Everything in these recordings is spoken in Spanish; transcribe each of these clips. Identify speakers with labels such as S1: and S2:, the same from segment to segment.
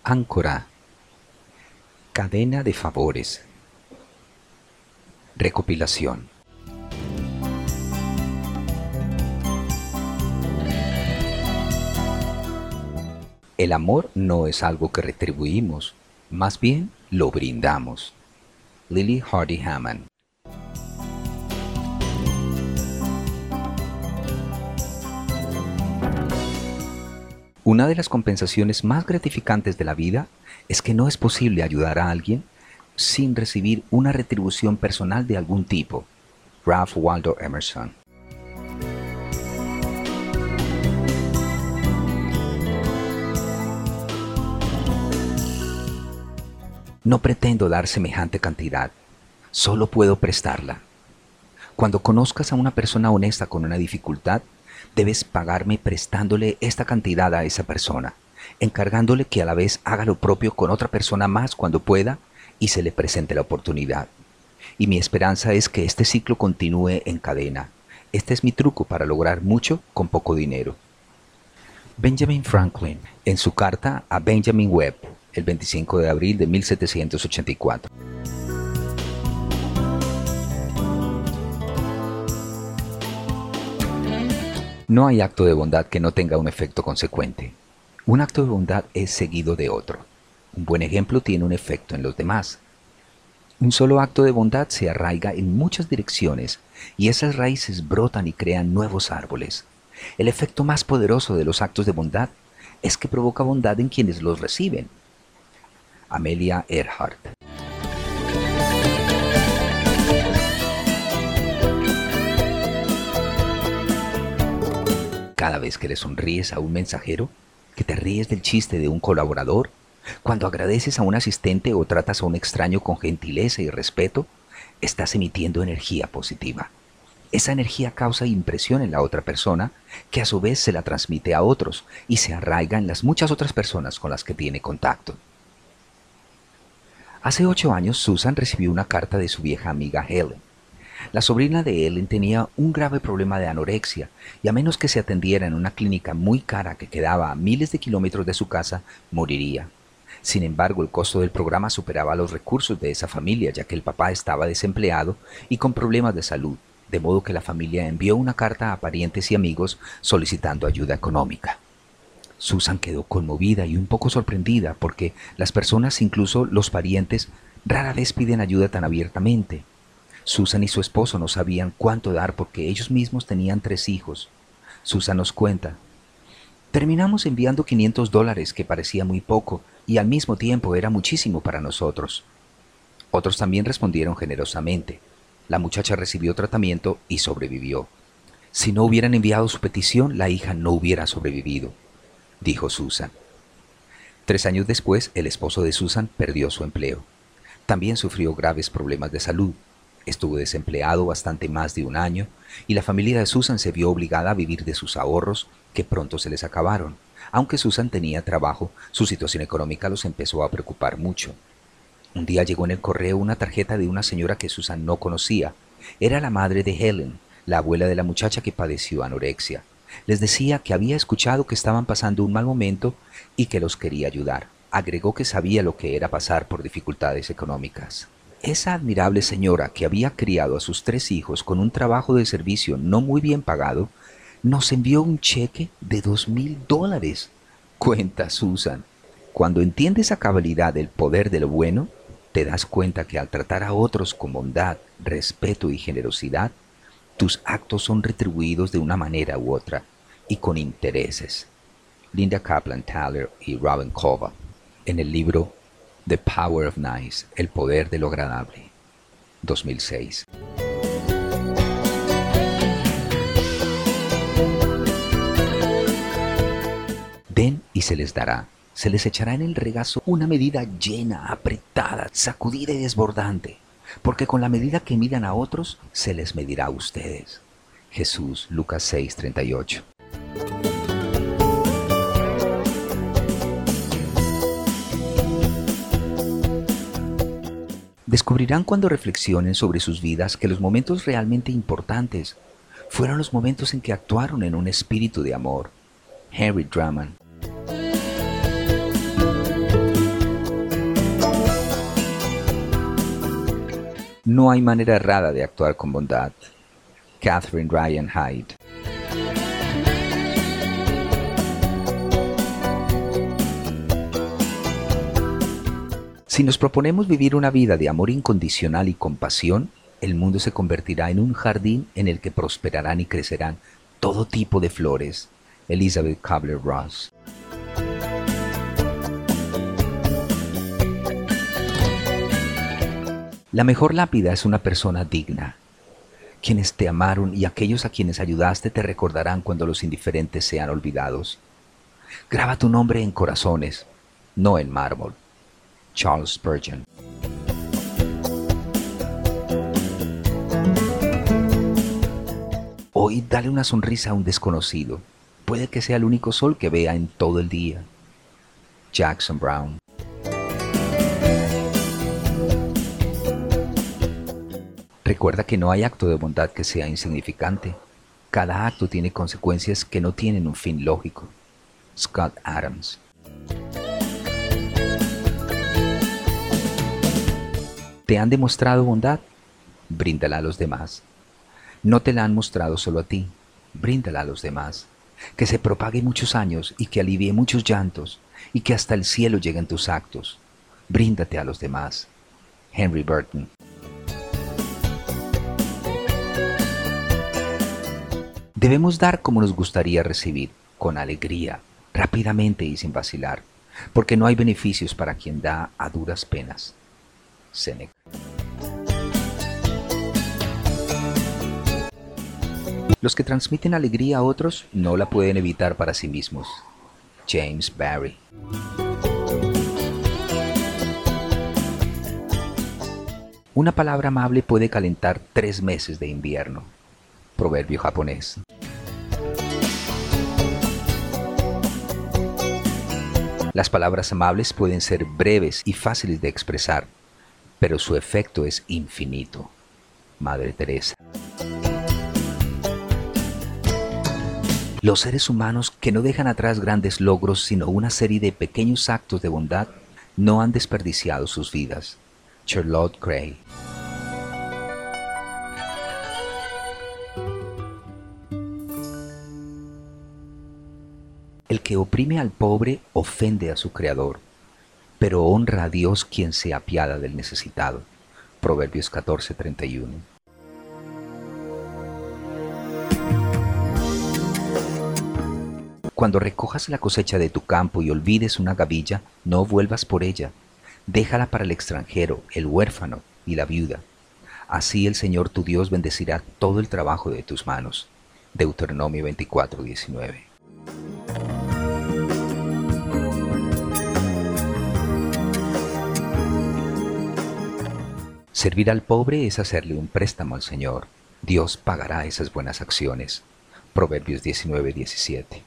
S1: Áncora. Cadena de favores. Recopilación. El amor no es algo que retribuimos, más bien lo brindamos. Lily Hardy Hammond. Una de las compensaciones más gratificantes de la vida es que no es posible ayudar a alguien sin recibir una retribución personal de algún tipo. Ralph Waldo Emerson. No pretendo dar semejante cantidad, solo puedo prestarla. Cuando conozcas a una persona honesta con una dificultad, debes pagarme prestándole esta cantidad a esa persona, encargándole que a la vez haga lo propio con otra persona más cuando pueda y se le presente la oportunidad. Y mi esperanza es que este ciclo continúe en cadena. Este es mi truco para lograr mucho con poco dinero. Benjamin Franklin, en su carta a Benjamin Webb, el 25 de abril de 1784. No hay acto de bondad que no tenga un efecto consecuente. Un acto de bondad es seguido de otro. Un buen ejemplo tiene un efecto en los demás. Un solo acto de bondad se arraiga en muchas direcciones y esas raíces brotan y crean nuevos árboles. El efecto más poderoso de los actos de bondad es que provoca bondad en quienes los reciben. Amelia Earhart. Cada vez que le sonríes a un mensajero, que te ríes del chiste de un colaborador, cuando agradeces a un asistente o tratas a un extraño con gentileza y respeto, estás emitiendo energía positiva. Esa energía causa impresión en la otra persona, que a su vez se la transmite a otros y se arraiga en las muchas otras personas con las que tiene contacto. Hace 8 años, Susan recibió una carta de su vieja amiga Helen. La sobrina de Helen tenía un grave problema de anorexia y a menos que se atendiera en una clínica muy cara que quedaba a miles de kilómetros de su casa, moriría. Sin embargo, el costo del programa superaba los recursos de esa familia, ya que el papá estaba desempleado y con problemas de salud, de modo que la familia envió una carta a parientes y amigos solicitando ayuda económica. Susan quedó conmovida y un poco sorprendida porque las personas, incluso los parientes, rara vez piden ayuda tan abiertamente. Susan y su esposo no sabían cuánto dar porque ellos mismos tenían 3 hijos. Susan nos cuenta: terminamos enviando $500, que parecía muy poco, y al mismo tiempo era muchísimo para nosotros. Otros también respondieron generosamente. La muchacha recibió tratamiento y sobrevivió. Si no hubieran enviado su petición, la hija no hubiera sobrevivido, dijo Susan. 3 años después, el esposo de Susan perdió su empleo. También sufrió graves problemas de salud. Estuvo desempleado bastante más de 1 año y la familia de Susan se vio obligada a vivir de sus ahorros, que pronto se les acabaron. Aunque Susan tenía trabajo, su situación económica los empezó a preocupar mucho. Un día llegó en el correo una tarjeta de una señora que Susan no conocía. Era la madre de Helen, la abuela de la muchacha que padeció anorexia. Les decía que había escuchado que estaban pasando un mal momento y que los quería ayudar. Agregó que sabía lo que era pasar por dificultades económicas. Esa admirable señora, que había criado a sus 3 hijos con un trabajo de servicio no muy bien pagado, nos envió un cheque de $2,000. Cuenta Susan. Cuando entiendes a cabalidad el poder de lo bueno, te das cuenta que al tratar a otros con bondad, respeto y generosidad, tus actos son retribuidos de una manera u otra y con intereses. Linda Kaplan Taylor y Robin Kova, en el libro The Power of Nice, el poder de lo agradable, 2006. Den y se les dará. Se les echará en el regazo una medida llena, apretada, sacudida y desbordante, porque con la medida que midan a otros, se les medirá a ustedes. Jesús, Lucas 6:38. Descubrirán cuando reflexionen sobre sus vidas que los momentos realmente importantes fueron los momentos en que actuaron en un espíritu de amor. Henry Drummond. No hay manera errada de actuar con bondad. Catherine Ryan Hyde. Si nos proponemos vivir una vida de amor incondicional y compasión, el mundo se convertirá en un jardín en el que prosperarán y crecerán todo tipo de flores. Elizabeth Kubler-Ross. La mejor lápida es una persona digna. Quienes te amaron y aquellos a quienes ayudaste te recordarán cuando los indiferentes sean olvidados. Graba tu nombre en corazones, no en mármol. Charles Spurgeon. Hoy dale una sonrisa a un desconocido. Puede que sea el único sol que vea en todo el día. Jackson Browne. Recuerda que no hay acto de bondad que sea insignificante. Cada acto tiene consecuencias que no tienen un fin lógico. Scott Adams. ¿Te han demostrado bondad? Bríndala a los demás. No te la han mostrado solo a ti, bríndala a los demás. Que se propague muchos años y que alivie muchos llantos y que hasta el cielo lleguen tus actos. Bríndate a los demás. Henry Burton. Debemos dar como nos gustaría recibir, con alegría, rápidamente y sin vacilar, porque no hay beneficios para quien da a duras penas. Séneca. Los que transmiten alegría a otros no la pueden evitar para sí mismos. James Barrie. Una palabra amable puede calentar 3 meses de invierno. Proverbio japonés. Las palabras amables pueden ser breves y fáciles de expresar, pero su efecto es infinito. Madre Teresa. Los seres humanos que no dejan atrás grandes logros sino una serie de pequeños actos de bondad no han desperdiciado sus vidas. Charlotte Gray. El que oprime al pobre ofende a su Creador, pero honra a Dios quien se apiada del necesitado. Proverbios 14:31. Cuando recojas la cosecha de tu campo y olvides una gavilla, no vuelvas por ella. Déjala para el extranjero, el huérfano y la viuda. Así el Señor tu Dios bendecirá todo el trabajo de tus manos. Deuteronomio 24:19. Servir al pobre es hacerle un préstamo al Señor. Dios pagará esas buenas acciones. Proverbios 19:17.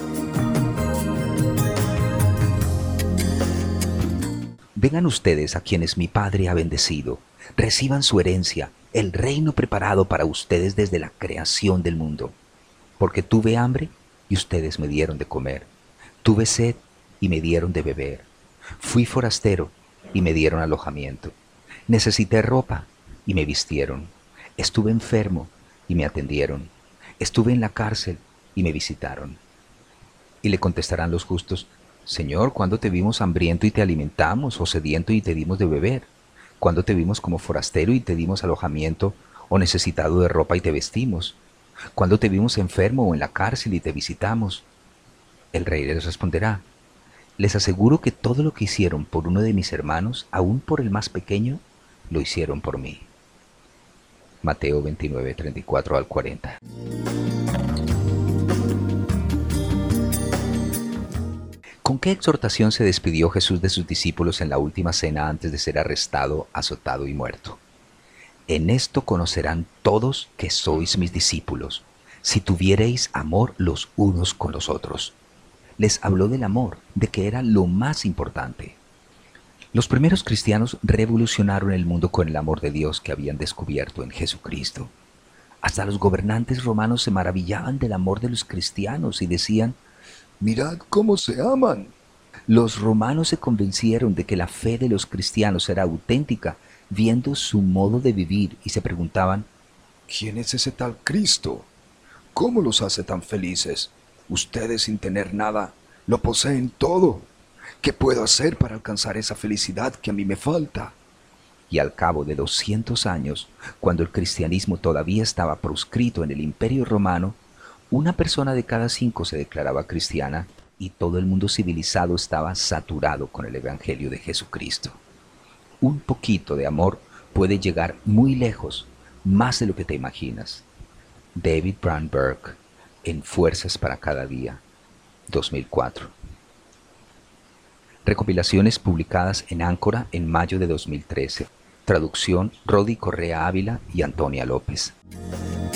S1: Vengan ustedes a quienes mi Padre ha bendecido, reciban su herencia, el reino preparado para ustedes desde la creación del mundo. Porque tuve hambre y ustedes me dieron de comer, tuve sed y me dieron de beber, fui forastero y me dieron alojamiento, necesité ropa y me vistieron, estuve enfermo y me atendieron, estuve en la cárcel y me visitaron. Y le contestarán los justos: Señor, ¿cuándo te vimos hambriento y te alimentamos, o sediento y te dimos de beber? ¿Cuándo te vimos como forastero y te dimos alojamiento, o necesitado de ropa y te vestimos? ¿Cuándo te vimos enfermo o en la cárcel y te visitamos? El rey les responderá: les aseguro que todo lo que hicieron por uno de mis hermanos, aun por el más pequeño, lo hicieron por mí. Mateo 29:34-40. ¿Con qué exhortación se despidió Jesús de sus discípulos en la última cena antes de ser arrestado, azotado y muerto? En esto conocerán todos que sois mis discípulos, si tuviereis amor los unos con los otros. Les habló del amor, de que era lo más importante. Los primeros cristianos revolucionaron el mundo con el amor de Dios que habían descubierto en Jesucristo. Hasta los gobernantes romanos se maravillaban del amor de los cristianos y decían: «Mirad cómo se aman». Los romanos se convencieron de que la fe de los cristianos era auténtica viendo su modo de vivir y se preguntaban,
S2: ¿quién es ese tal Cristo? ¿Cómo los hace tan felices? Ustedes sin tener nada, lo poseen todo. ¿Qué puedo hacer para alcanzar esa felicidad que a mí me falta?
S1: y al cabo de 200 años, cuando el cristianismo todavía estaba proscrito en el Imperio Romano, una persona de cada 5 se declaraba cristiana y todo el mundo civilizado estaba saturado con el Evangelio de Jesucristo. Un poquito de amor puede llegar muy lejos, más de lo que te imaginas. David Brandberg, en Fuerzas para cada día, 2004. Recopilaciones publicadas en Áncora en mayo de 2013. Traducción Rodi Correa Ávila y Antonia López.